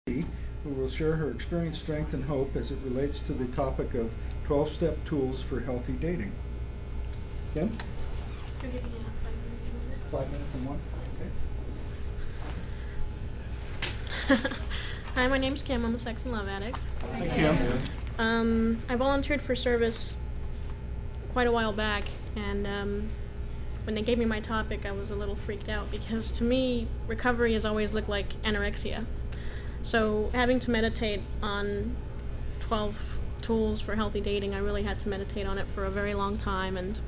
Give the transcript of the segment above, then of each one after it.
who will share her experience, strength, and hope as it relates to the topic of 12-step tools for healthy dating. Kim? You're giving it 5 minutes and one. Okay. Hi, my name's Kim. I'm a sex and love addict. Hi, Kim. I volunteered for service quite a while back, and when they gave me my topic, I was a little freaked out because to me, recovery has always looked like anorexia. So having to meditate on 12 tools for healthy dating, I really had to meditate on it for a very long time, and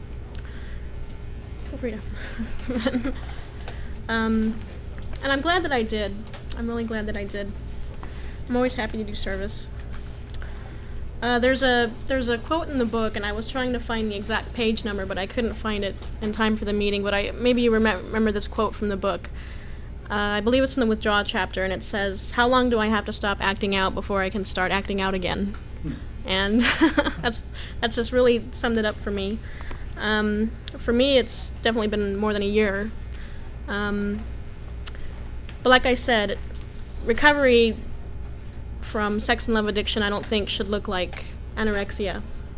feel free to. And I'm glad that I did. I'm really glad that I did. I'm always happy to do service. There's a quote in the book, and I was trying to find the exact page number, but I couldn't find it in time for the meeting. But maybe you remember this quote from the book. I believe it's in the withdrawal chapter, and it says, "How long do I have to stop acting out before I can start acting out again?" And that's just really summed it up for me. For me, it's definitely been more than a year. But like I said, recovery from sex and love addiction, I don't think should look like anorexia.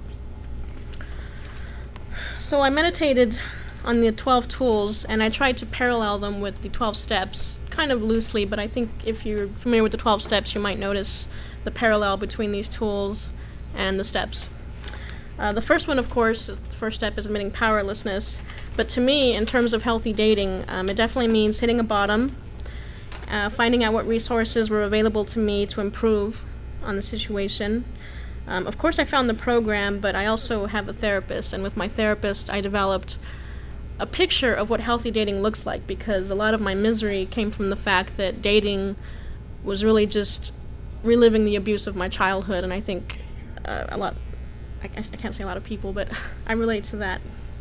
So I meditated on the 12 tools, and I tried to parallel them with the 12 steps, kind of loosely, but I think if you're familiar with the 12 steps, you might notice the parallel between these tools and the steps. The first one, of course, the first step is admitting powerlessness, but to me, in terms of healthy dating, it definitely means hitting a bottom, finding out what resources were available to me to improve on the situation. Of course, I found the program, but I also have a therapist, and with my therapist, I developed a picture of what healthy dating looks like, because a lot of my misery came from the fact that dating was really just reliving the abuse of my childhood, and I think I can't say a lot of people, but I relate to that.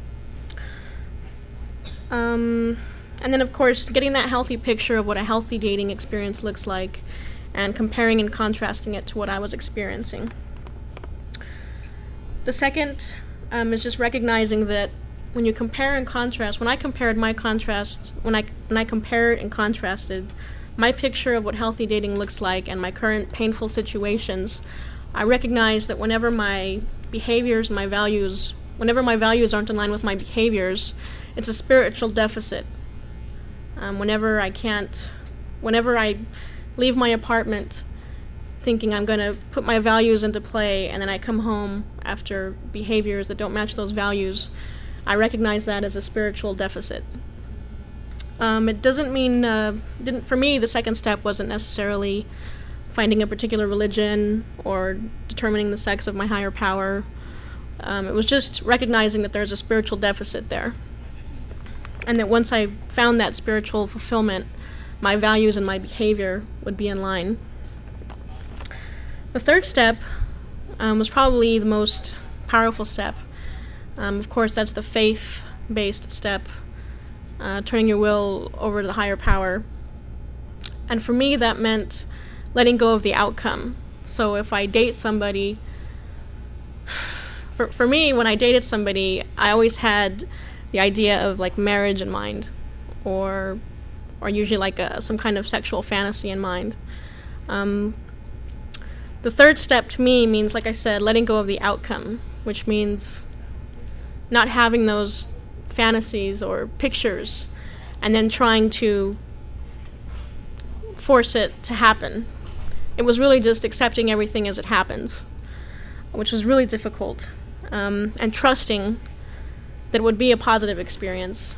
And then, of course, getting that healthy picture of what a healthy dating experience looks like and comparing and contrasting it to what I was experiencing. The second is just recognizing that when you compare and contrast, when I compared and contrasted my picture of what healthy dating looks like and my current painful situations, I recognized that whenever my values aren't in line with my behaviors, it's a spiritual deficit. Whenever I leave my apartment thinking I'm going to put my values into play, and then I come home after behaviors that don't match those values, I recognize that as a spiritual deficit. It doesn't mean, for me, the second step wasn't necessarily finding a particular religion or determining the sex of my higher power. It was just recognizing that there's a spiritual deficit there. And that once I found that spiritual fulfillment, my values and my behavior would be in line. The third step was probably the most powerful step. Of course, that's the faith-based step, turning your will over to the higher power. And for me, that meant letting go of the outcome. So if I date somebody, for me, when I dated somebody, I always had the idea of like marriage in mind, or usually like some kind of sexual fantasy in mind. The third step to me means, like I said, letting go of the outcome, which means not having those fantasies or pictures and then trying to force it to happen. It was really just accepting everything as it happens, which was really difficult, and trusting that it would be a positive experience.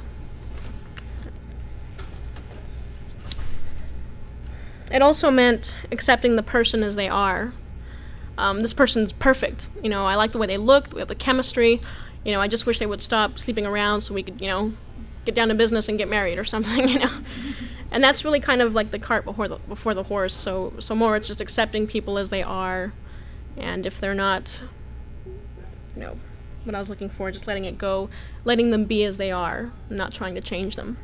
It also meant accepting the person as they are. This person's perfect. I like the way they look, we have the chemistry. I just wish they would stop sleeping around so we could, get down to business and get married or something, And that's really kind of like the cart before the horse. So more it's just accepting people as they are, and if they're not, what I was looking for, just letting it go, letting them be as they are, not trying to change them.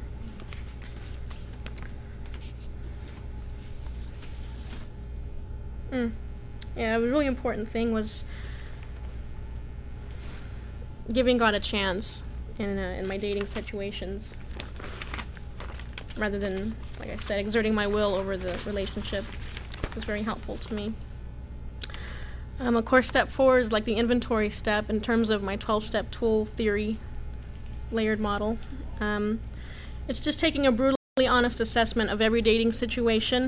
Yeah, a really important thing was giving God a chance in my dating situations, rather than, like I said, exerting my will over the relationship. is very helpful to me. Of course, step 4 is like the inventory step in terms of my 12-step tool theory layered model. It's just taking a brutally honest assessment of every dating situation.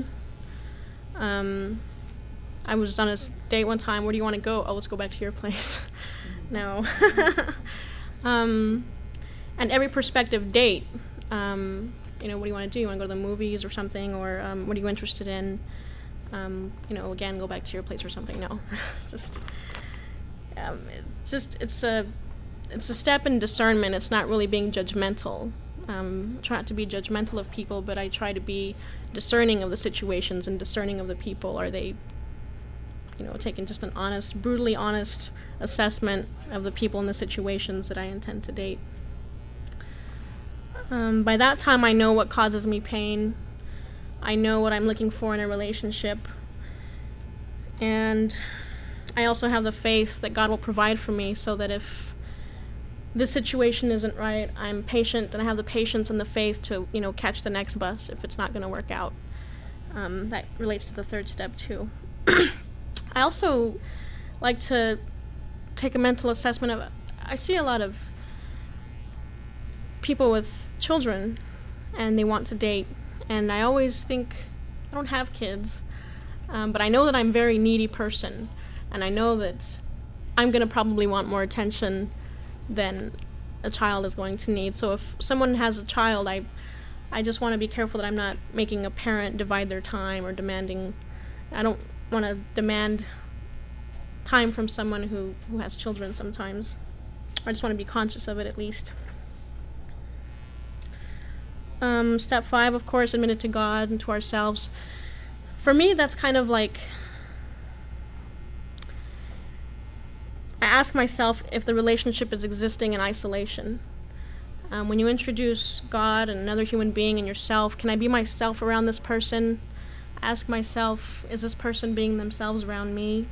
I was on a date one time. Where do you want to go? Oh, let's go back to your place. No. And every prospective date, what do you want to do? You want to go to the movies or something? Or what are you interested in? Again, go back to your place or something. No. It's a step in discernment. It's not really being judgmental. Try not to be judgmental of people, but I try to be discerning of the situations and discerning of the people. Are they, taking just an honest, brutally honest assessment of the people and the situations that I intend to date. By that time, I know what causes me pain. I know what I'm looking for in a relationship. And I also have the faith that God will provide for me, so that if this situation isn't right, I'm patient, and I have the patience and the faith to, catch the next bus if it's not going to work out. That relates to the third step, too. I also like to take a mental assessment of, I see a lot of people with children, and they want to date, and I always think, I don't have kids, but I know that I'm a very needy person, and I know that I'm going to probably want more attention than a child is going to need. So if someone has a child, I just want to be careful that I'm not making a parent divide their time or demanding. I don't want to demand time from someone who has children sometimes. I just want to be conscious of it at least. Step 5, of course, admit it to God and to ourselves. For me, that's kind of like, I ask myself if the relationship is existing in isolation. When you introduce God and another human being and yourself, can I be myself around this person? Ask myself, is this person being themselves around me?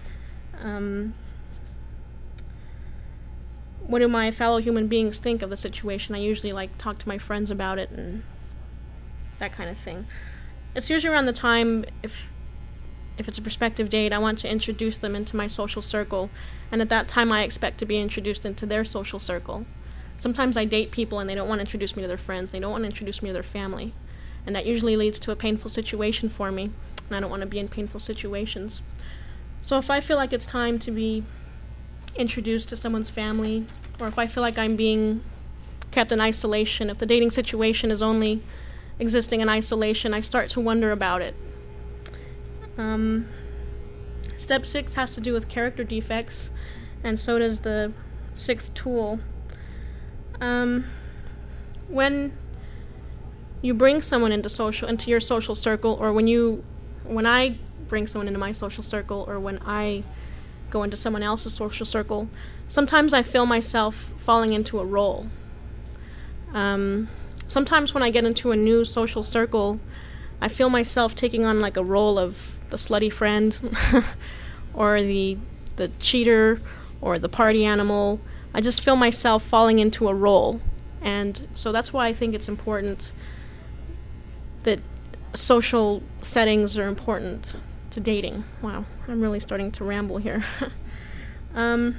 What do my fellow human beings think of the situation? I usually talk to my friends about it and that kind of thing. It's usually around the time, if it's a prospective date, I want to introduce them into my social circle, and at that time I expect to be introduced into their social circle. Sometimes I date people and they don't want to introduce me to their friends, they don't want to introduce me to their family, and that usually leads to a painful situation for me, and I don't want to be in painful situations. So if I feel like it's time to be introduced to someone's family, or if I feel like I'm being kept in isolation, if the dating situation is only existing in isolation, I start to wonder about it. Step 6 has to do with character defects, and so does the 6th tool. When you bring someone into your social circle, or when I bring someone into my social circle, or when I go into someone else's social circle, sometimes I feel myself falling into a role. Sometimes when I get into a new social circle, I feel myself taking on a role of the slutty friend, or the cheater, or the party animal. I just feel myself falling into a role. And so that's why I think it's important that social settings are important to dating. Wow, I'm really starting to ramble here. I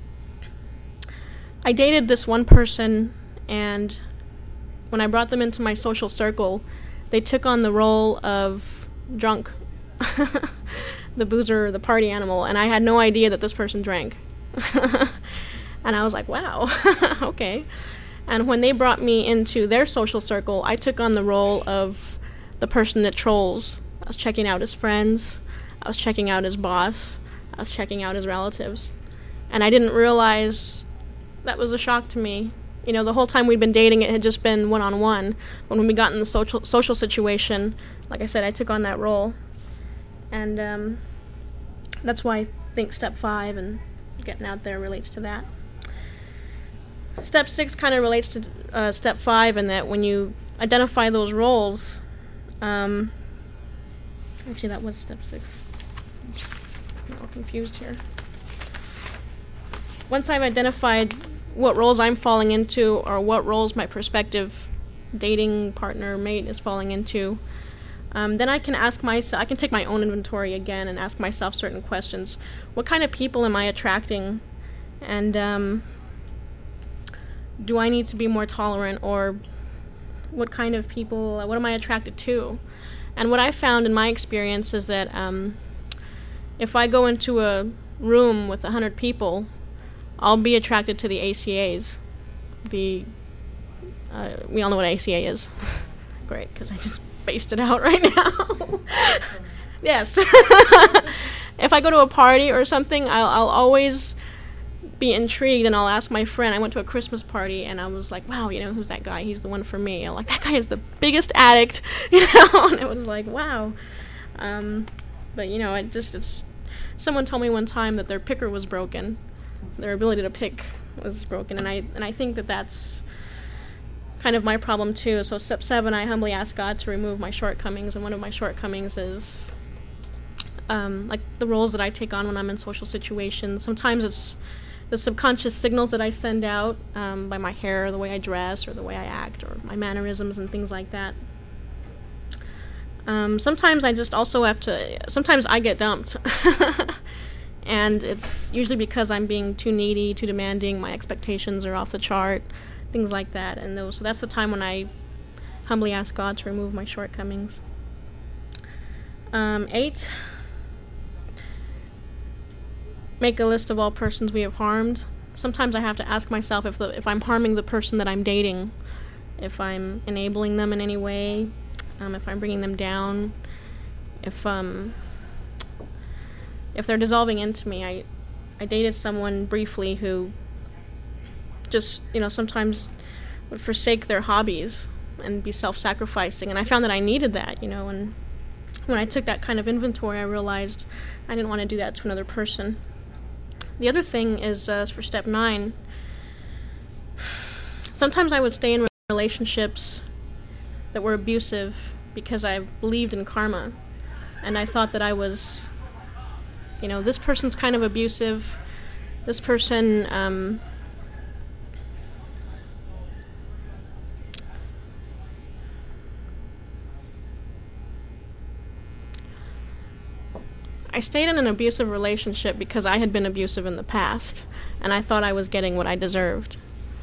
dated this one person, and when I brought them into my social circle, they took on the role of drunk, the boozer, the party animal, and I had no idea that this person drank. And I was like, wow, okay. And when they brought me into their social circle, I took on the role of the person that trolls. I was checking out his friends, I was checking out his boss, I was checking out his relatives. And I didn't realize that was a shock to me. The whole time we'd been dating, it had just been one-on-one. But when we got in the social situation, like I said, I took on that role. And that's why I think step 5 and getting out there relates to that. Step 6 kind of relates to step 5, in that when you identify those roles, actually that was step 6. I'm all confused here. Once I've identified what roles I'm falling into, or what roles my prospective dating partner, mate, is falling into, Then I can ask myself, I can take my own inventory again and ask myself certain questions. What kind of people am I attracting? And do I need to be more tolerant, or what kind of people, what am I attracted to? And what I found in my experience is that if I go into a room with 100 people, I'll be attracted to the ACAs. We all know what ACA is. Great, because I just spaced it out right now. Yes. If I go to a party or something, I'll always be intrigued, and I'll ask my friend. I went to a Christmas party, and I was like, wow, who's that guy? He's the one for me. I'm like, that guy is the biggest addict, and it was like, wow. But, it's someone told me one time that their picker was broken. Their ability to pick was broken, and I think that that's kind of my problem too. So step 7, I humbly ask God to remove my shortcomings, and one of my shortcomings is like the roles that I take on when I'm in social situations. Sometimes it's the subconscious signals that I send out by my hair, or the way I dress, or the way I act, or my mannerisms and things like that. Sometimes I just also have to, sometimes I get dumped. And it's usually because I'm being too needy, too demanding, my expectations are off the chart, things like that. And so that's the time when I humbly ask God to remove my shortcomings. 8, make a list of all persons we have harmed. Sometimes I have to ask myself if I'm harming the person that I'm dating, if I'm enabling them in any way, if I'm bringing them down, if they're dissolving into me. I dated someone briefly who just, sometimes would forsake their hobbies and be self-sacrificing, and I found that I needed that, and when I took that kind of inventory, I realized I didn't want to do that to another person. The other thing is for step 9, sometimes I would stay in relationships that were abusive because I believed in karma, and I thought that I was, this person's kind of abusive, this person, I stayed in an abusive relationship because I had been abusive in the past, and I thought I was getting what I deserved.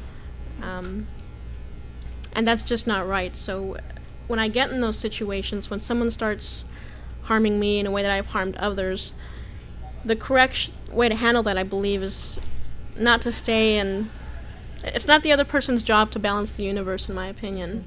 And that's just not right. So when I get in those situations, when someone starts harming me in a way that I've harmed others, the correct way to handle that, I believe, is not to stay in... It's not the other person's job to balance the universe, in my opinion.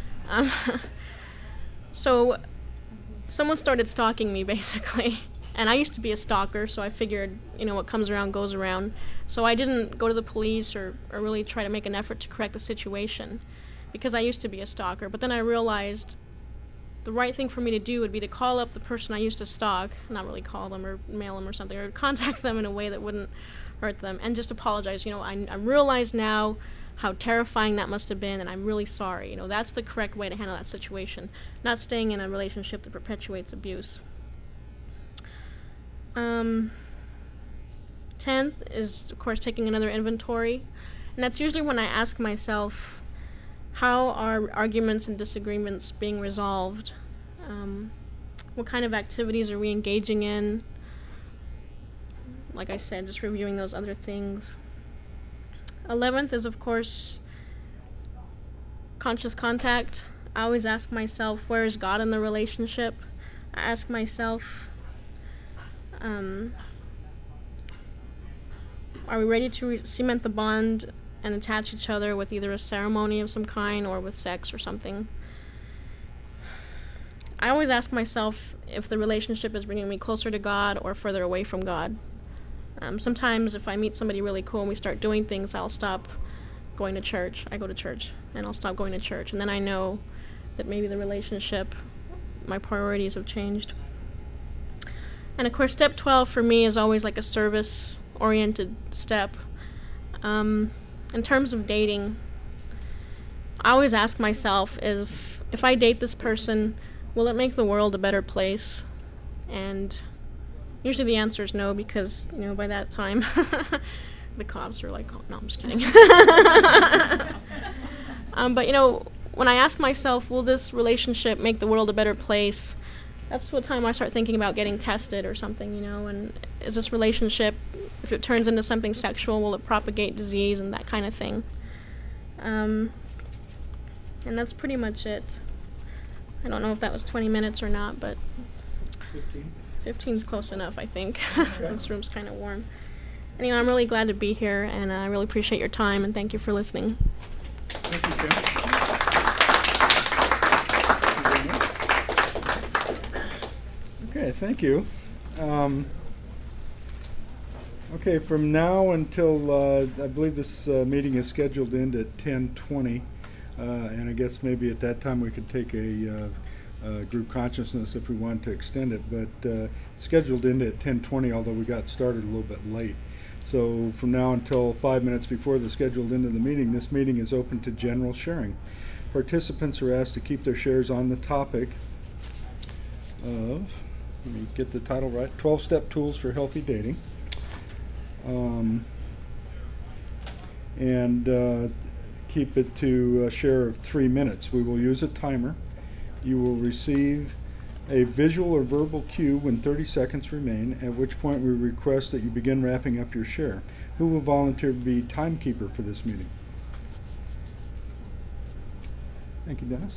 So someone started stalking me, basically. And I used to be a stalker, so I figured, what comes around goes around. So I didn't go to the police or really try to make an effort to correct the situation, because I used to be a stalker. But then I realized the right thing for me to do would be to call up the person I used to stalk, not really call them or mail them or something, or contact them in a way that wouldn't hurt them, and just apologize. I realize now how terrifying that must have been, and I'm really sorry. That's the correct way to handle that situation, not staying in a relationship that perpetuates abuse. 10th is, of course, taking another inventory, and that's usually when I ask myself, how are arguments and disagreements being resolved? What kind of activities are we engaging in? Like I said, just reviewing those other things. 11th is, of course, conscious contact. I always ask myself, where is God in the relationship? I ask myself, are we ready to cement the bond and attach each other with either a ceremony of some kind or with sex or something? I always ask myself if the relationship is bringing me closer to God or further away from God. Sometimes if I meet somebody really cool and we start doing things, I'll stop going to church. I go to church, and I'll stop going to church. And then I know that maybe the relationship, my priorities have changed. And of course, step 12 for me is always like a service-oriented step. In terms of dating, I always ask myself, if I date this person, will it make the world a better place? And usually the answer is no, because, by that time, the cops are like, oh, no, I'm just kidding. But, when I ask myself, will this relationship make the world a better place, that's what time I start thinking about getting tested or something, and is this relationship, if it turns into something sexual, will it propagate disease and that kind of thing. And that's pretty much it. I don't know if that was 20 minutes or not, but 15 is close enough, I think. Okay. This room's kind of warm. Anyway, I'm really glad to be here, and I really appreciate your time, and thank you for listening. Thank you, Kim. Okay, thank you. Okay, from now until, I believe this meeting is scheduled in at 10:20, and I guess maybe at that time we could take a group consciousness if we wanted to extend it, but scheduled in at 10:20, although we got started a little bit late. So from now until 5 minutes before the scheduled end of the meeting, this meeting is open to general sharing. Participants are asked to keep their shares on the topic of, let me get the title right, 12-Step Tools for Healthy Dating. And keep it to a share of 3 minutes. We will use a timer. You will receive a visual or verbal cue when 30 seconds remain, at which point we request that you begin wrapping up your share. Who will volunteer to be timekeeper for this meeting? Thank you, Dennis.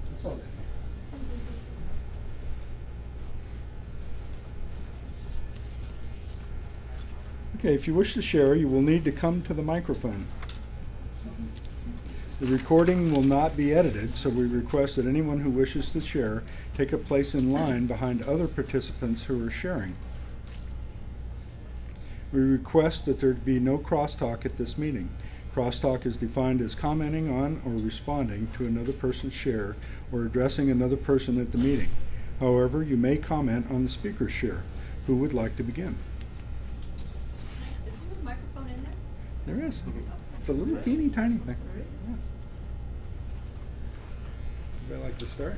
Okay, if you wish to share, you will need to come to the microphone. The recording will not be edited, so we request that anyone who wishes to share take a place in line behind other participants who are sharing. We request that there be no crosstalk at this meeting. Crosstalk is defined as commenting on or responding to another person's share or addressing another person at the meeting. However, you may comment on the speaker's share. Who would like to begin? Is there a microphone in there? There is. It's a little teeny tiny thing. Yeah. Would I like to start?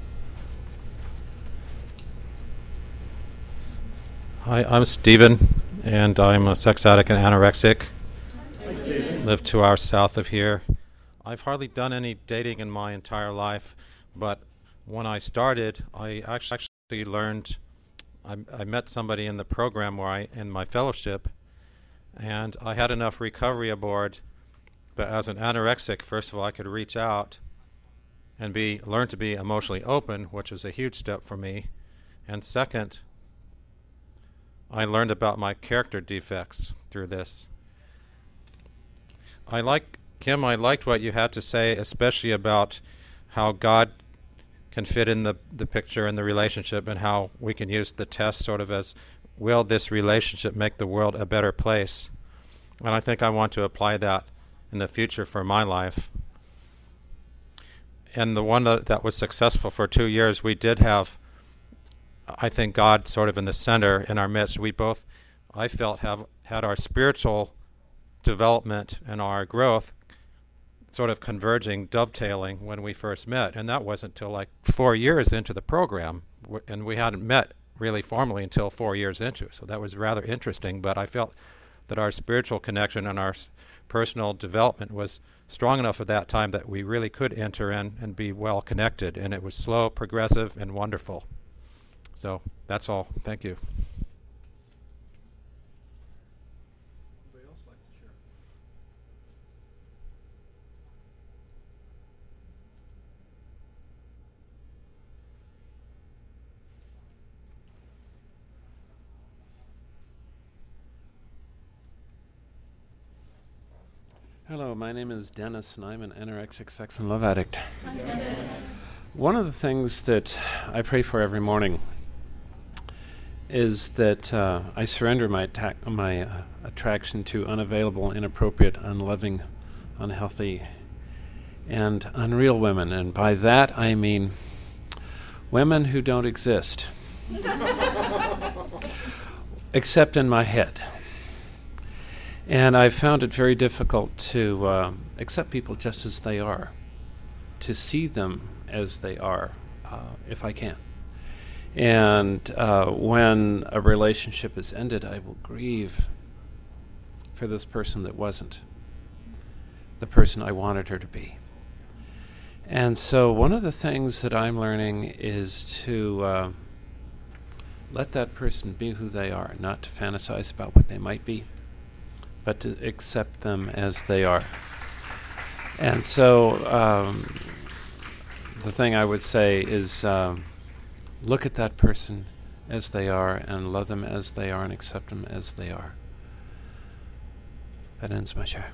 Hi, I'm Stephen, and I'm a sex addict and anorexic. Hi, Stephen. Live 2 hours south of here. I've hardly done any dating in my entire life, but when I started, I actually learned, I met somebody in the program in my fellowship, and I had enough recovery aboard that as an anorexic, first of all, I could reach out and learn to be emotionally open, which was a huge step for me. And second, I learned about my character defects through this. Kim, I liked what you had to say, especially about how God can fit in the picture and the relationship, and how we can use the test sort of as, will this relationship make the world a better place? And I think I want to apply that in the future for my life. And the one that was successful for 2 years, we did have, I think, God sort of in the center in our midst. We both, I felt, have had our spiritual development and our growth sort of converging, dovetailing when we first met. And that wasn't until like 4 years into the program. And we hadn't met really formally until 4 years into it. So that was rather interesting. But I felt that our spiritual connection and our personal development was strong enough at that time that we really could enter in and be well connected. And it was slow, progressive, and wonderful. So that's all. Thank you. Anybody else like to share? Hello, my name is Dennis, and I'm an anorexic sex and love addict. One of the things that I pray for every morning is that I surrender my attraction to unavailable, inappropriate, unloving, unhealthy, and unreal women. And by that I mean women who don't exist, except in my head. And I've found it very difficult to accept people just as they are, to see them as they are, if I can. And when a relationship is ended, I will grieve for this person that wasn't the person I wanted her to be. And so one of the things that I'm learning is to let that person be who they are, not to fantasize about what they might be, but to accept them as they are. And so the thing I would say is look at that person as they are and love them as they are and accept them as they are. That ends my share.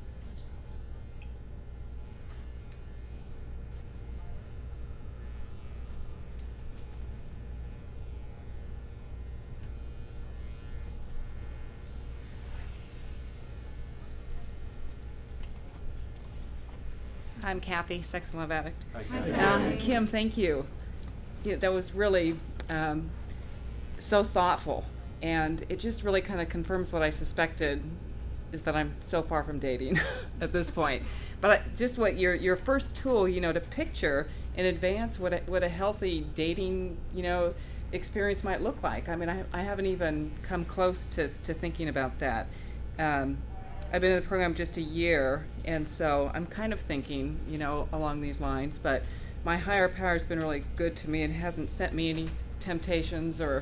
I'm Kathy, sex and love addict. Hi, Kim, thank you. That was really so thoughtful, and it just really kind of confirms what I suspected, is that I'm so far from dating at this point. But just what your first tool, to picture in advance what a healthy dating, experience might look like. I mean, I haven't even come close to thinking about that. I've been in the program just a year, and so I'm kind of thinking, along these lines. But my higher power has been really good to me and hasn't sent me any temptations or,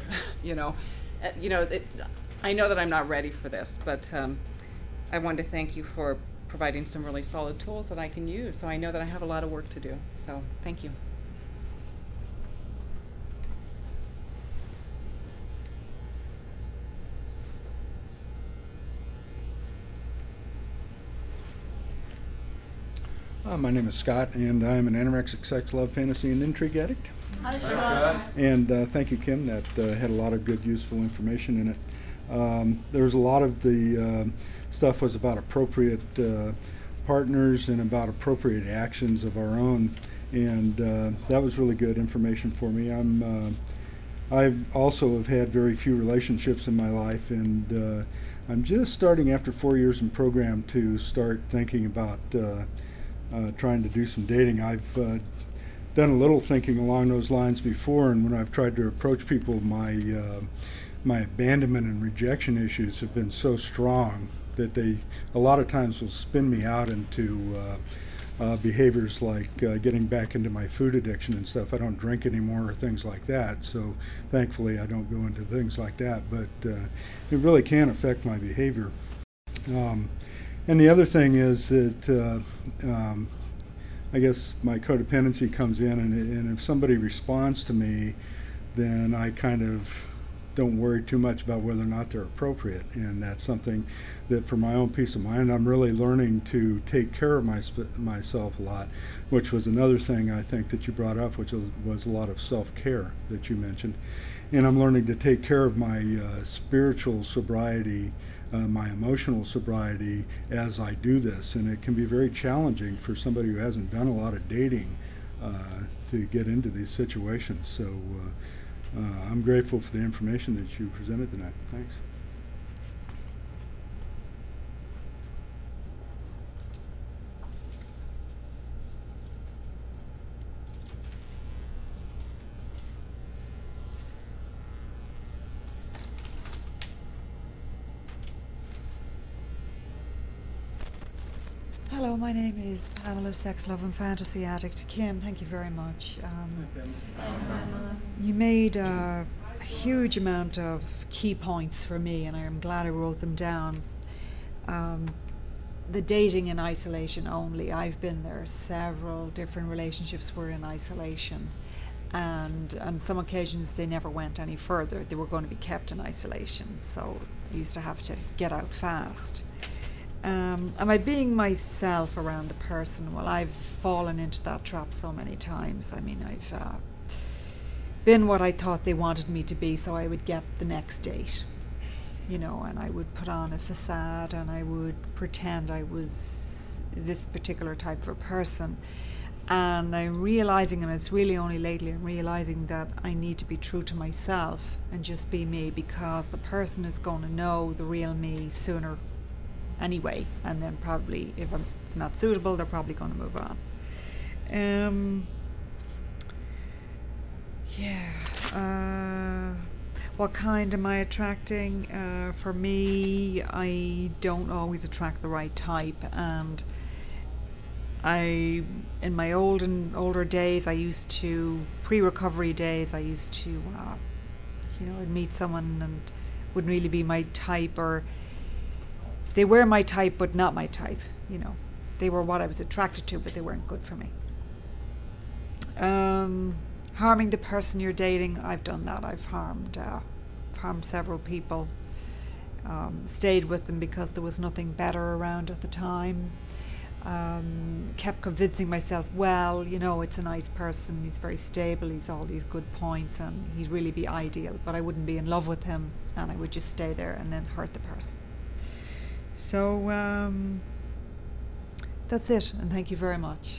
I know that I'm not ready for this, but I wanted to thank you for providing some really solid tools that I can use. So I know that I have a lot of work to do. So thank you. My name is Scott, and I'm an anorexic sex, love, fantasy, and intrigue addict. Hi, Scott. And thank you, Kim. That had a lot of good, useful information in it. There was a lot of the stuff was about appropriate partners and about appropriate actions of our own, and that was really good information for me. I also have had very few relationships in my life, and I'm just starting after 4 years in program to start thinking about trying to do some dating. I've done a little thinking along those lines before, and when I've tried to approach people, my abandonment and rejection issues have been so strong that they a lot of times will spin me out into behaviors like getting back into my food addiction and stuff. I don't drink anymore or things like that, so thankfully I don't go into things like that, but it really can affect my behavior. And the other thing is that I guess my codependency comes in, and if somebody responds to me, then I kind of don't worry too much about whether or not they're appropriate. And that's something that for my own peace of mind, I'm really learning to take care of myself a lot, which was another thing I think that you brought up, which was a lot of self-care that you mentioned. And I'm learning to take care of my spiritual sobriety, my emotional sobriety as I do this, and it can be very challenging for somebody who hasn't done a lot of dating to get into these situations. So I'm grateful for the information that you presented tonight. Thanks. Hello, my name is Pamela, sex, love, and fantasy addict. Kim, thank you very much. You made a huge amount of key points for me, and I'm glad I wrote them down. The dating in isolation only. I've been there. Several different relationships were in isolation, and on some occasions they never went any further. They were going to be kept in isolation, so I used to have to get out fast. Am I being myself around the person? Well, I've fallen into that trap so many times. I mean, I've been what I thought they wanted me to be, so I would get the next date, and I would put on a facade and I would pretend I was this particular type of a person. And I'm realizing, and it's really only lately I'm realizing, that I need to be true to myself and just be me, because the person is going to know the real me sooner anyway, and then probably if it's not suitable, they're probably going to move on. What kind am I attracting? For me, I don't always attract the right type, and in my older days, I used to, pre-recovery days, I used to, I'd meet someone and wouldn't really be my type, or they were my type but not my type. They were what I was attracted to, but they weren't good for me. Harming the person you're dating, I've done that. I've harmed several people. Stayed with them because there was nothing better around at the time. Kept convincing myself, it's a nice person, he's very stable, he's all these good points, and he'd really be ideal, but I wouldn't be in love with him, and I would just stay there and then hurt the person. So that's it, and thank you very much.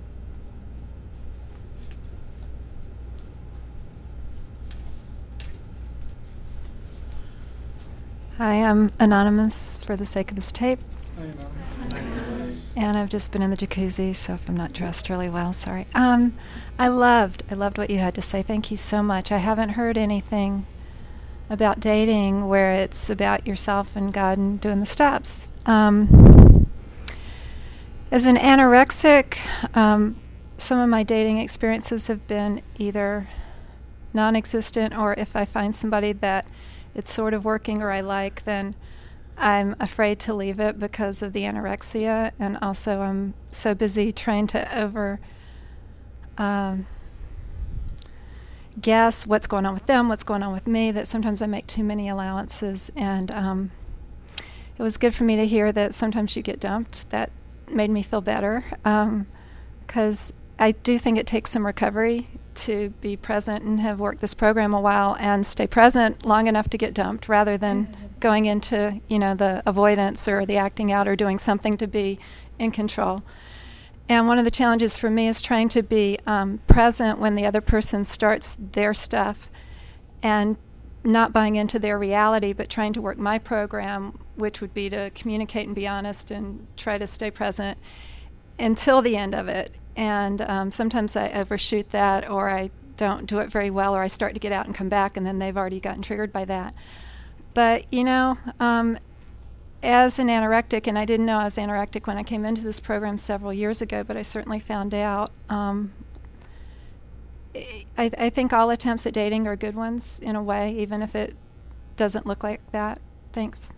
Hi, I'm Anonymous for the sake of this tape. Hi, Anonymous. And I've just been in the jacuzzi, so if I'm not dressed really well, sorry. I loved what you had to say. Thank you so much. I haven't heard anything about dating where it's about yourself and God and doing the steps. As an anorexic, some of my dating experiences have been either non-existent, or if I find somebody that it's sort of working or I like, then I'm afraid to leave it because of the anorexia, and also I'm so busy trying to guess what's going on with them, what's going on with me, that sometimes I make too many allowances. And it was good for me to hear that sometimes you get dumped. That made me feel better, because I do think it takes some recovery to be present and have worked this program a while and stay present long enough to get dumped, rather than going into the avoidance or the acting out or doing something to be in control. And one of the challenges for me is trying to be present when the other person starts their stuff, and not buying into their reality, but trying to work my program, which would be to communicate and be honest and try to stay present until the end of it. And sometimes I overshoot that, or I don't do it very well, or I start to get out and come back, and then they've already gotten triggered by that. But, as an anorectic, and I didn't know I was anorectic when I came into this program several years ago, but I certainly found out. I think all attempts at dating are good ones in a way, even if it doesn't look like that. Thanks.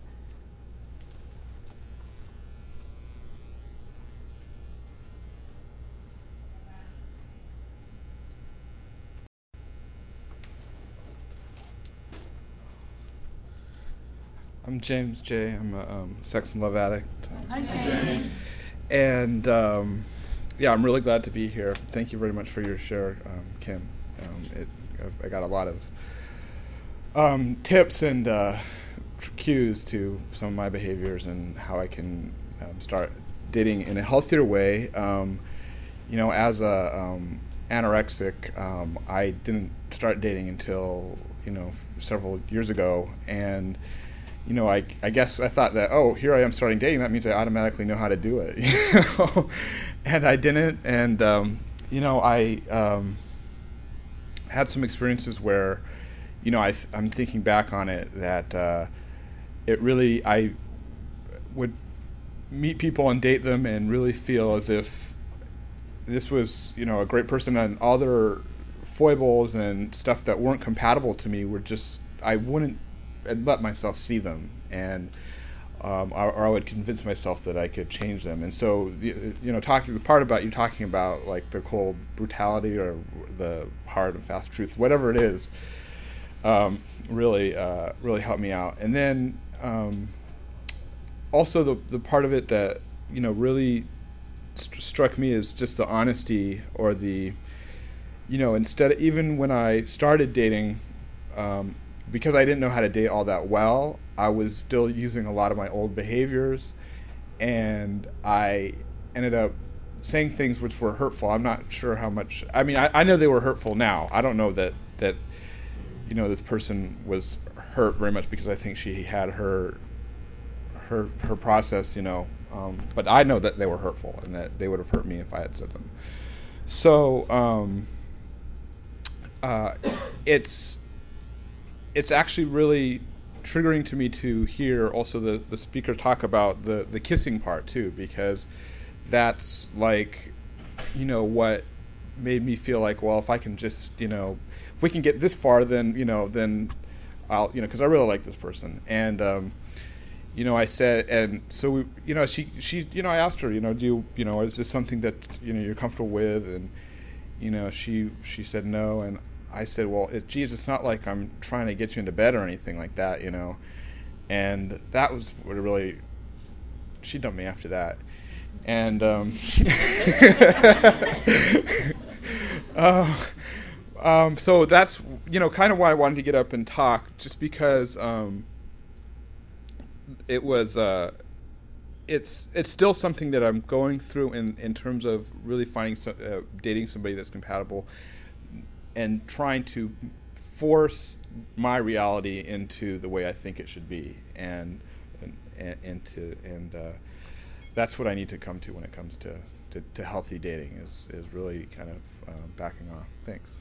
I'm James J. I'm a sex and love addict. Hi, James. And I'm really glad to be here. Thank you very much for your share, Kim. I got a lot of tips and cues to some of my behaviors and how I can start dating in a healthier way. As a anorexic, I didn't start dating until several years ago, and I guess I thought that, here I am starting dating, that means I automatically know how to do it, and I didn't. And I had some experiences where I'm thinking back on it, that it really, I would meet people and date them and really feel as if this was a great person, and all their foibles and stuff that weren't compatible to me were just, I'd let myself see them, and or I would convince myself that I could change them. And so, the part about you talking about like the cold brutality or the hard and fast truth, whatever it is, really helped me out. And then also the part of it that really struck me is just the honesty, or the even when I started dating. Because I didn't know how to date all that well, I was still using a lot of my old behaviors, and I ended up saying things which were hurtful. I'm not sure how much. I mean, I know they were hurtful now. I don't know that this person was hurt very much, because I think she had her process, but I know that they were hurtful and that they would have hurt me if I had said them. So it's actually really triggering to me to hear also the speaker talk about the kissing part too, because that's like, what made me feel like, well, if I can just, if we can get this far, then I'll, because I really like this person. And, I said, and so we, she, I asked her, do you, is this something that, you're comfortable with? And, she said no. And I said, well, it's not like I'm trying to get you into bed or anything like that, And that was what really, she dumped me after that. And so that's, kind of why I wanted to get up and talk, just because it was, it's still something that I'm going through in terms of really finding dating somebody that's compatible and trying to force my reality into the way I think it should be, and that's what I need to come to when it comes to healthy dating is really kind of backing off. Thanks.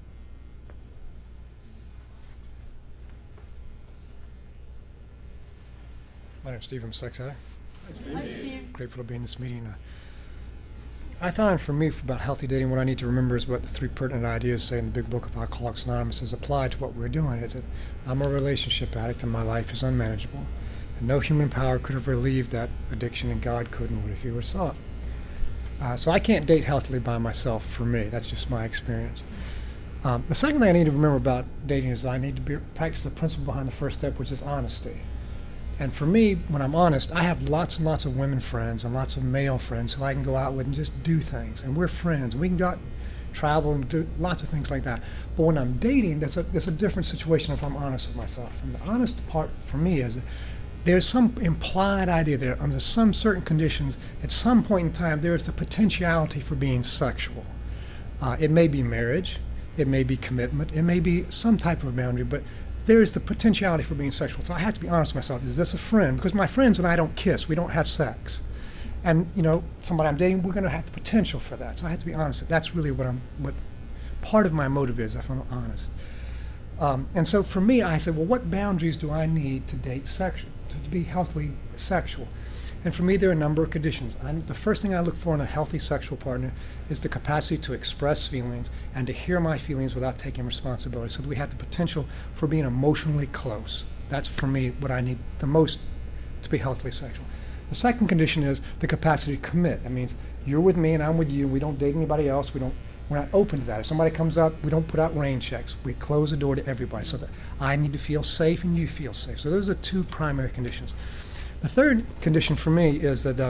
My name's Steve from Sexi. Hi, Steve. Grateful to be in this meeting. I find for me, about healthy dating, what I need to remember is what the 3 pertinent ideas say in the big book of Alcoholics Anonymous is applied to what we're doing. Is that I'm a relationship addict and my life is unmanageable. And no human power could have relieved that addiction, and God couldn't if he were sought. So I can't date healthily by myself for me. That's just my experience. The second thing I need to remember about dating is I need to practice the principle behind the first step, which is honesty. And for me, when I'm honest, I have lots and lots of women friends and lots of male friends who I can go out with and just do things. And we're friends. We can go out, travel, and do lots of things like that. But when I'm dating, there's a different situation if I'm honest with myself. And the honest part for me is there's some implied idea there, under some certain conditions, at some point in time, there is the potentiality for being sexual. It may be marriage, it may be commitment, it may be some type of boundary, but there is the potentiality for being sexual. So I have to be honest with myself. Is this a friend? Because my friends and I don't kiss. We don't have sex. And, somebody I'm dating, we're going to have the potential for that. So I have to be honest. That's really what part of my motive is, if I'm honest. And so for me, I said, well, what boundaries do I need to date sexual, to be healthily sexual? And for me, there are a number of conditions. The first thing I look for in a healthy sexual partner is the capacity to express feelings and to hear my feelings without taking responsibility, so that we have the potential for being emotionally close. That's, for me, what I need the most to be healthily sexual. The second condition is the capacity to commit. That means you're with me and I'm with you. We don't date anybody else. We're not open to that. If somebody comes up, we don't put out rain checks. We close the door to everybody, so that I need to feel safe and you feel safe. So those are 2 primary conditions. The third condition for me is that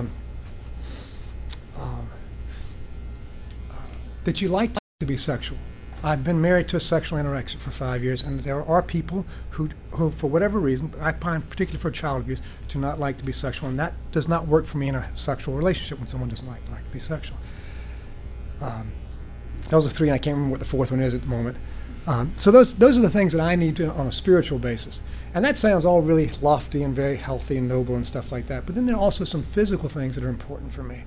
that you like to be sexual. I've been married to a sexual anorexic for 5 years, and there are people who for whatever reason, I find particularly for child abuse, do not like to be sexual, and that does not work for me in a sexual relationship when someone doesn't like to be sexual. Those are 3, and I can't remember what the 4th one is at the moment. So those are the things that I need to, on a spiritual basis. And that sounds all really lofty and very healthy and noble and stuff like that. But then there are also some physical things that are important for me.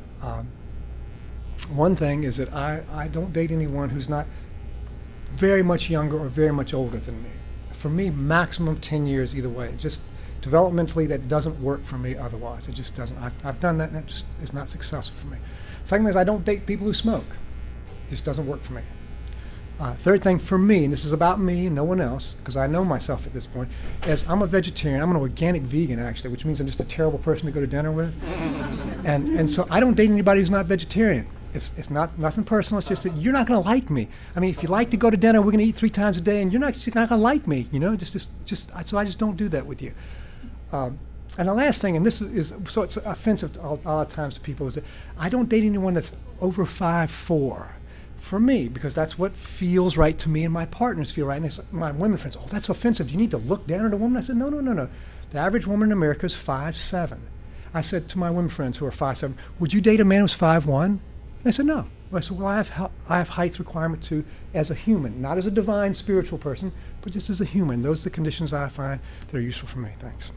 One thing is that I don't date anyone who's not very much younger or very much older than me. For me, maximum 10 years either way. Just developmentally, that doesn't work for me otherwise. It just doesn't. I've done that, and it just is not successful for me. Second thing is I don't date people who smoke. It just doesn't work for me. Third thing for me, and this is about me and no one else, because I know myself at this point, is I'm a vegetarian. I'm an organic vegan, actually, which means I'm just a terrible person to go to dinner with. and so I don't date anybody who's not vegetarian. It's not nothing personal. It's just that you're not going to like me. I mean, if you like to go to dinner, we're going to eat 3 times a day, and you're not going to like me. So I just don't do that with you. And the last thing, and this is so it's offensive a lot of times to people, is that I don't date anyone that's over 5'4". For me, because that's what feels right to me, and my partners feel right. And my women friends, oh, that's offensive. Do you need to look down at a woman? I said, no. The average woman in America is 5'7". I said to my women friends who are 5'7", would you date a man who's 5'1"? They said, no. I said, well, I have height requirement too, as a human, not as a divine spiritual person, but just as a human. Those are the conditions I find that are useful for me. Thanks.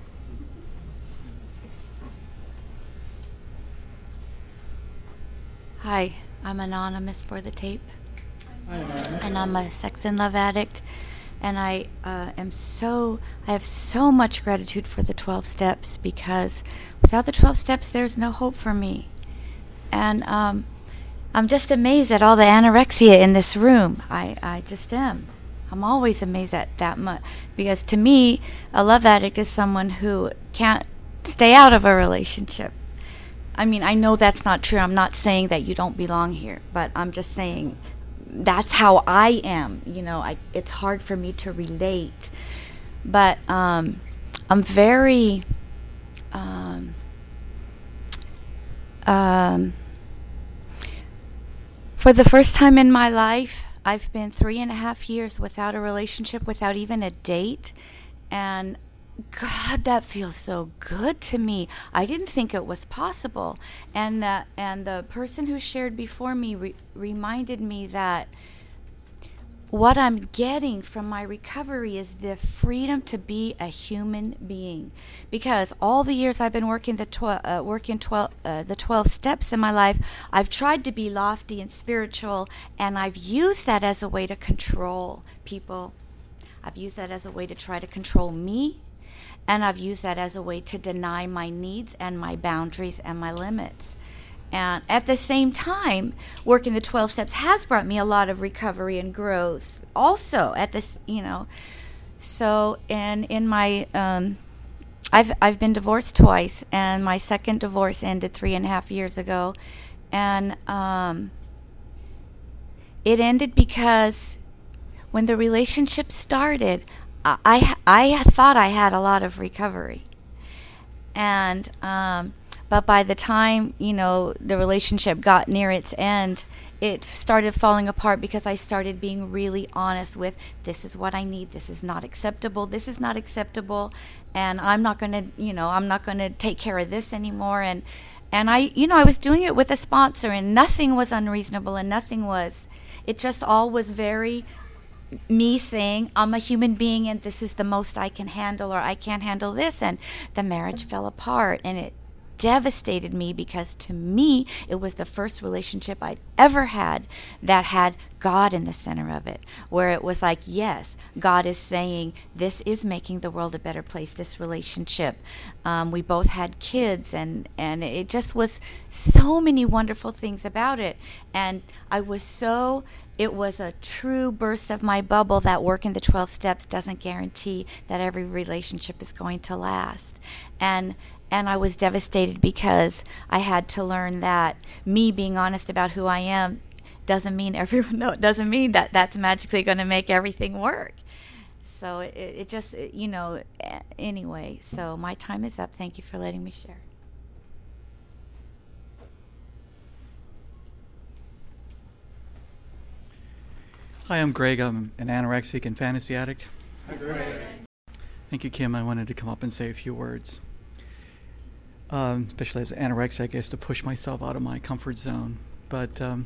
Hi, I'm anonymous for the tape, and I'm a sex and love addict, and I have so much gratitude for the 12 steps, because without the 12 steps, there's no hope for me. And I'm just amazed at all the anorexia in this room. I just am. I'm always amazed at that much, because to me, a love addict is someone who can't stay out of a relationship. I mean, I know that's not true. I'm not saying that you don't belong here, but I'm just saying that's how I am. You know, it's hard for me to relate. But I'm very for the first time in my life, I've been 3.5 years without a relationship, without even a date, and God, that feels so good to me. I didn't think it was possible. And the person who shared before me reminded me that what I'm getting from my recovery is the freedom to be a human being. Because all the years I've been working the 12 steps in my life, I've tried to be lofty and spiritual, and I've used that as a way to control people. I've used that as a way to try to control me. And I've used that as a way to deny my needs and my boundaries and my limits. And at the same time, working the 12 steps has brought me a lot of recovery and growth also at this, you know. So in my, I've been divorced twice, and my second divorce ended 3.5 years ago. And it ended because when the relationship started, I thought I had a lot of recovery, and but by the time, you know, the relationship got near its end, it started falling apart because I started being really honest with, this is what I need, this is not acceptable, and I'm not going to, you know, I'm not going to take care of this anymore. And I, you know, I was doing it with a sponsor, and nothing was unreasonable, and it just all was very me saying, I'm a human being and this is the most I can handle, or I can't handle this. And the marriage fell apart, and it devastated me, because to me, it was the first relationship I'd ever had that had God in the center of it, where it was like, yes, God is saying, this is making the world a better place, this relationship. We both had kids, and it just was so many wonderful things about it. And it was a true burst of my bubble that working the 12 steps doesn't guarantee that every relationship is going to last. And I was devastated, because I had to learn that me being honest about who I am doesn't mean that that's magically going to make everything work. So it just, you know, anyway, so my time is up. Thank you for letting me share. Hi, I'm Greg. I'm an anorexic and fantasy addict. Hi, Greg. Thank you, Kim. I wanted to come up and say a few words. Especially as an anorexic, I guess, to push myself out of my comfort zone. But I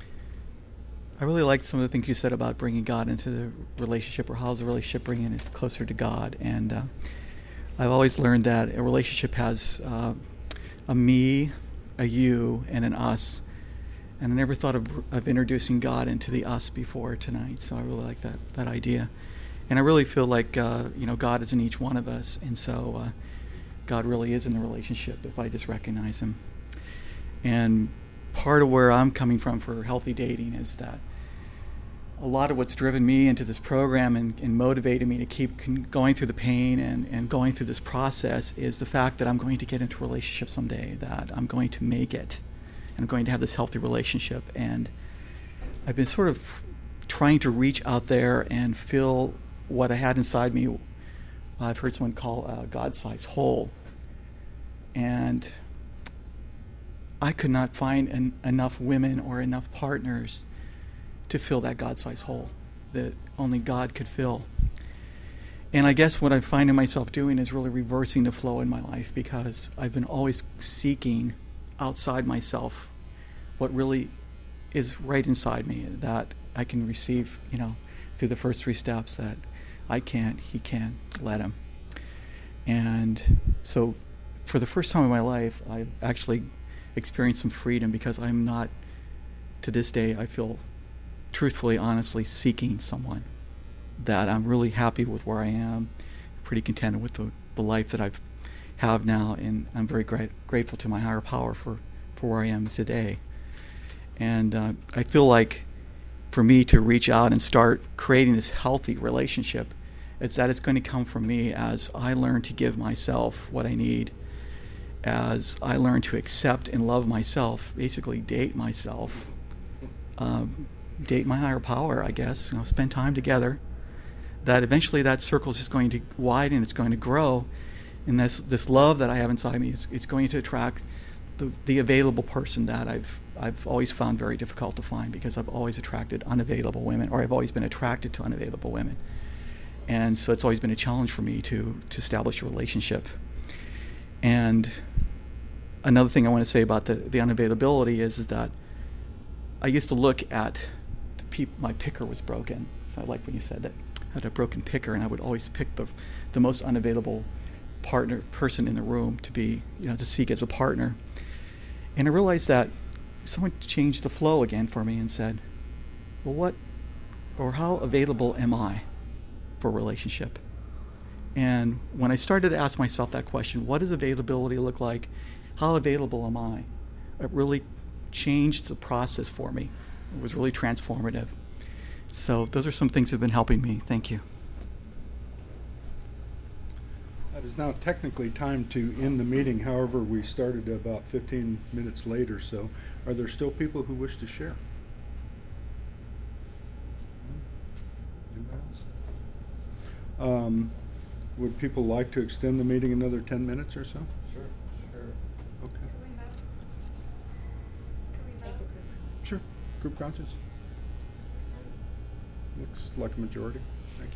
really liked some of the things you said about bringing God into the relationship, or how's the relationship bringing us closer to God. And I've always learned that a relationship has a me, a you, and an us. And I never thought of introducing God into the us before tonight, so I really like that idea. And I really feel like you know, God is in each one of us, and so God really is in the relationship if I just recognize Him. And part of where I'm coming from for healthy dating is that a lot of what's driven me into this program and motivated me to keep going through the pain and going through this process is the fact that I'm going to get into a relationship someday, that I'm going to make it. I'm going to have this healthy relationship, and I've been sort of trying to reach out there and fill what I had inside me. I've heard someone call a God-sized hole, and I could not find enough women or enough partners to fill that God-sized hole that only God could fill. And I guess what I'm finding myself doing is really reversing the flow in my life, because I've been always seeking outside myself what really is right inside me, that I can receive, you know, through the first 3 steps, that I can't, He can, let Him. And so for the first time in my life, I've actually experienced some freedom, because I'm not, to this day, I feel truthfully, honestly seeking someone, that I'm really happy with where I am, pretty contented with the life that I have now, and I'm very grateful to my higher power for for where I am today. And I feel like for me to reach out and start creating this healthy relationship is that it's going to come from me as I learn to give myself what I need, as I learn to accept and love myself, basically date myself, date my higher power, I guess, spend time together, that eventually that circle is just going to widen, it's going to grow, and this love that I have inside me is going to attract the available person that I've always found very difficult to find, because I've always attracted unavailable women, or I've always been attracted to unavailable women. And so it's always been a challenge for me to establish a relationship. And another thing I want to say about the unavailability is that I used to look at my picker was broken. So I like when you said that. I had a broken picker, and I would always pick the most unavailable person in the room to be, to seek as a partner. And I realized that someone changed the flow again for me and said, well, how available am I for a relationship? And when I started to ask myself that question, what does availability look like? How available am I? It really changed the process for me. It was really transformative. So those are some things that have been helping me. Thank you. It is now technically time to end the meeting. However, we started about 15 minutes late or so. Are there still people who wish to share? Anybody else? Would people like to extend the meeting another 10 minutes or so? Sure. Okay. Can we vote? Sure. Group conscience? Looks like a majority. Thank you.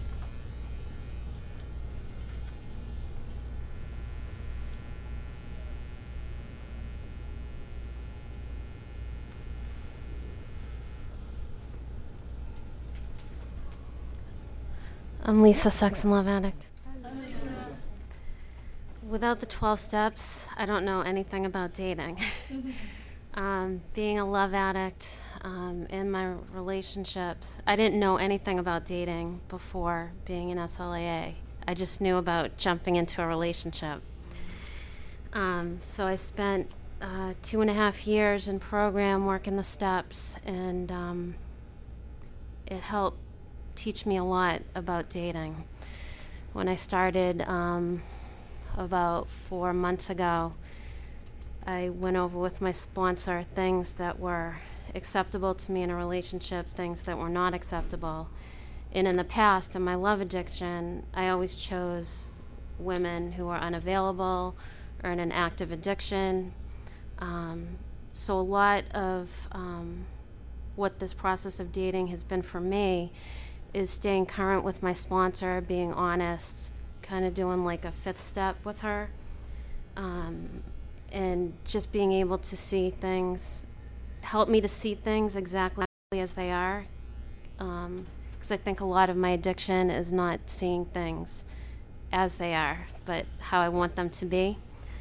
I'm Lisa, sex and love addict. Without the 12 steps, I don't know anything about dating. Being a love addict, in my relationships, I didn't know anything about dating before being in SLAA. I just knew about jumping into a relationship. So I spent 2.5 years in program working the steps, and it helped teach me a lot about dating. When I started about 4 months ago, I went over with my sponsor things that were acceptable to me in a relationship, things that were not acceptable. And in the past, in my love addiction, I always chose women who were unavailable or in an active addiction. So a lot of what this process of dating has been for me is staying current with my sponsor, being honest, kind of doing like a 5th step with her, and just being able to see things, help me to see things exactly as they are, because I think a lot of my addiction is not seeing things as they are, but how I want them to be.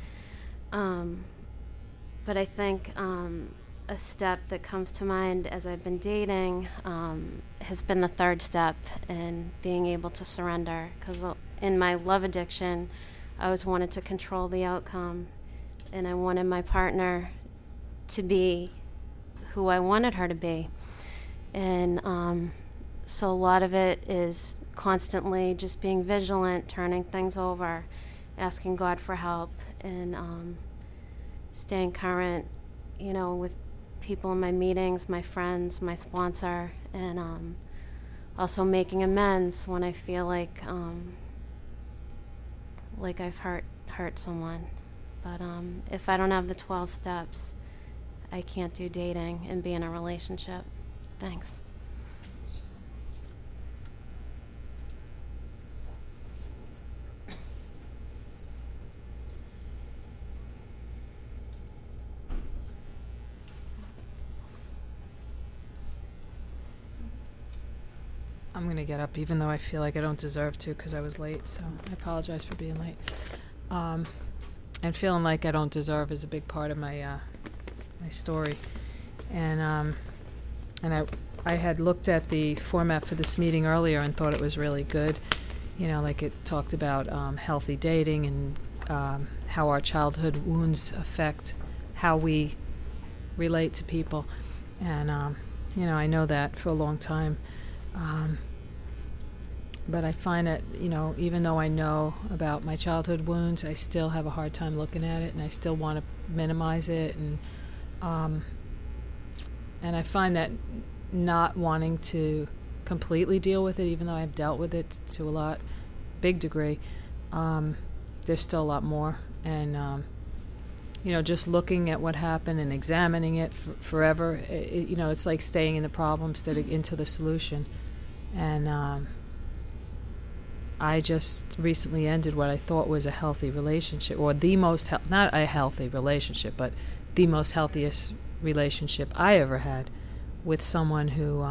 But I think a step that comes to mind as I've been dating has been the 3rd step, in being able to surrender. Because in my love addiction, I always wanted to control the outcome, and I wanted my partner to be who I wanted her to be. And so a lot of it is constantly just being vigilant, turning things over, asking God for help, and staying current, with people in my meetings, my friends, my sponsor, and also making amends when I feel like I've hurt someone. But if I don't have the 12 steps, I can't do dating and be in a relationship. Thanks. I'm going to get up, even though I feel like I don't deserve to, because I was late, so I apologize for being late. And feeling like I don't deserve is a big part of my my story. And I had looked at the format for this meeting earlier and thought it was really good. Like it talked about healthy dating and how our childhood wounds affect how we relate to people. And, I know that for a long time. But I find that, even though I know about my childhood wounds, I still have a hard time looking at it, and I still want to minimize it. And I find that not wanting to completely deal with it, even though I've dealt with it to a big degree, there's still a lot more. And, just looking at what happened and examining it forever, it's like staying in the problem instead of into the solution. And I just recently ended what I thought was a healthy relationship, or the most, not a healthy relationship, but the most healthiest relationship I ever had with someone who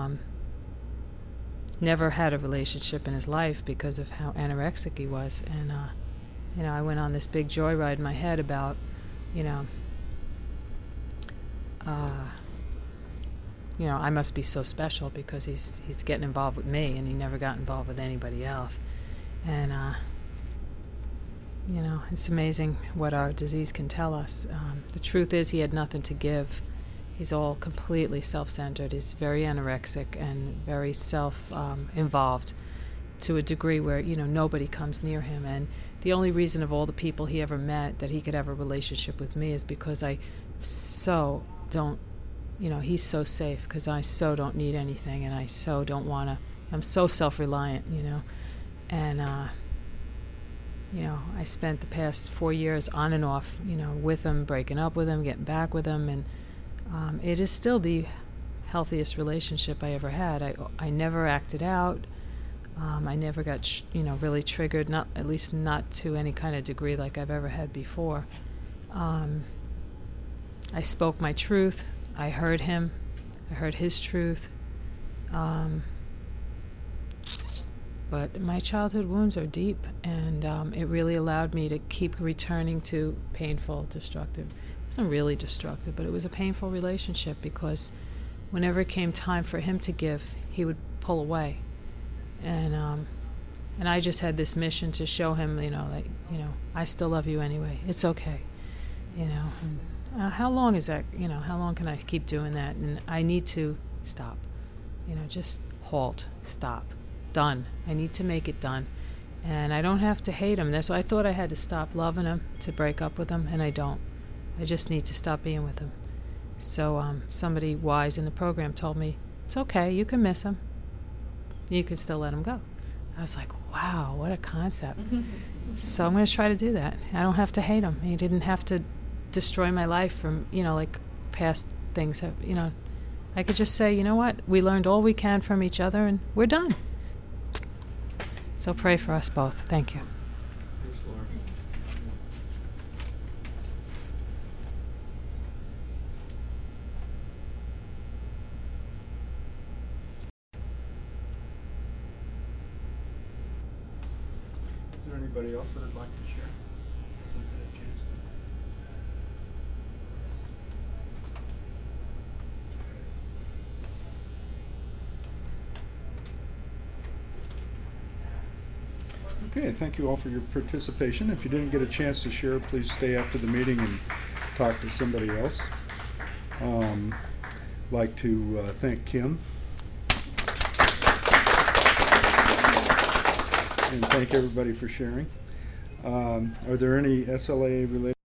never had a relationship in his life because of how anorexic he was. And, I went on this big joyride in my head about, I must be so special because he's getting involved with me, and he never got involved with anybody else. And, it's amazing what our disease can tell us. The truth is he had nothing to give. He's all completely self-centered. He's very anorexic and very self-involved to a degree where, nobody comes near him. And the only reason of all the people he ever met that he could have a relationship with me is because I so don't, he's so safe because I so don't need anything, and I so don't want to, I'm so self-reliant, And, I spent the past 4 years on and off, with him, breaking up with him, getting back with him, and it is still the healthiest relationship I ever had. I never acted out. I never got, really triggered, at least not to any kind of degree like I've ever had before. I spoke my truth. I heard him. I heard his truth. But my childhood wounds are deep, and it really allowed me to keep returning to painful, destructive. It wasn't really destructive, but it was a painful relationship because whenever it came time for him to give, he would pull away. And I just had this mission to show him, I still love you anyway. It's okay, And, how long is that? How long can I keep doing that? And I need to stop. Just halt, stop. Done. I need to make it done. And I don't have to hate him. That's why I thought I had to stop loving him to break up with him, and I don't. I just need to stop being with him. So somebody wise in the program told me, it's okay, you can miss him. You can still let him go. I was like, wow, what a concept. So I'm going to try to do that. I don't have to hate him. He didn't have to destroy my life from, like past things have, I could just say, you know what, we learned all we can from each other and we're done. So pray for us both. Thank you. Thanks, Laura. Is there anybody else that would like to share? Hasn't had a chance to. Okay, thank you all for your participation. If you didn't get a chance to share, please stay after the meeting and talk to somebody else. Like to thank Kim. And thank everybody for sharing. Are there any SLA related